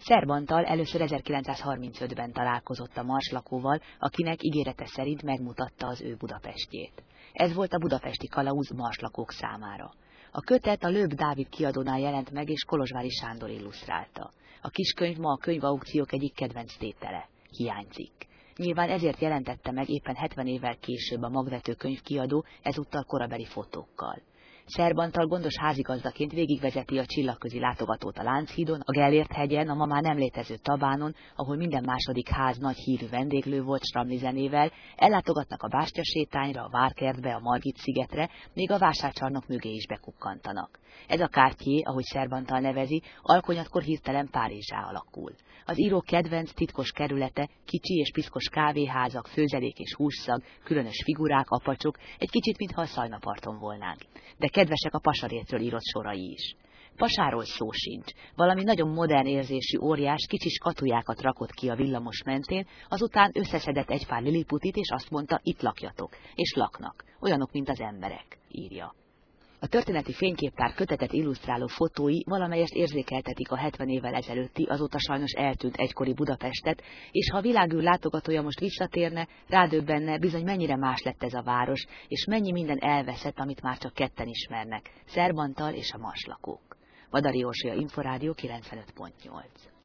Szerb Antal először 1935-ben találkozott a marslakóval, akinek ígérete szerint megmutatta az ő Budapestjét. Ez volt a budapesti kalauz marslakók számára. A kötet a Löb Dávid kiadónál jelent meg, és Kolozsvári Sándor illusztrálta. A kiskönyv ma a könyvaukciók egyik kedvenc tétele. Hiányzik. Nyilván ezért jelentette meg éppen 70 évvel később a Magvető könyvkiadó, ezúttal korabeli fotókkal. Szerb Antal gondos házigazdaként végigvezeti a csillagközi látogatót a Lánchídon, a Gellért-hegyen, a ma már nem létező Tabánon, ahol minden második ház nagy hírű vendéglő volt Stramli zenével, ellátogatnak a bástyasétányra, a Várkertbe, a Margit-szigetre, még a vásárcsarnok mögé is bekukkantanak. Ez a Cartier, ahogy Szerb Antal nevezi, alkonyatkor hirtelen Párizsá alakul. Az író kedvenc titkos kerülete, kicsi és piszkos kávéházak, főzelék és hússzag, különös figurák, apacsok, egy kicsit mintha a Szajnaparton volnánk. De kedvesek a Pasarétről írott sorai is. Pasáról szó sincs. Valami nagyon modern érzésű óriás kicsi skatujákat rakott ki a villamos mentén, azután összeszedett egy pár liliputit, és azt mondta, itt lakjatok. És laknak. Olyanok, mint az emberek, írja. A történeti fényképtár kötetet illusztráló fotói valamelyest érzékeltetik a 70 évvel ezelőtti, azóta sajnos eltűnt egykori Budapestet, és ha a világűr látogatója most visszatérne, rádöbbenne, bizony mennyire más lett ez a város, és mennyi minden elveszett, amit már csak ketten ismernek, Szerb Antal és a marslakók. Vadari Orsolya, Inforádió 95.8.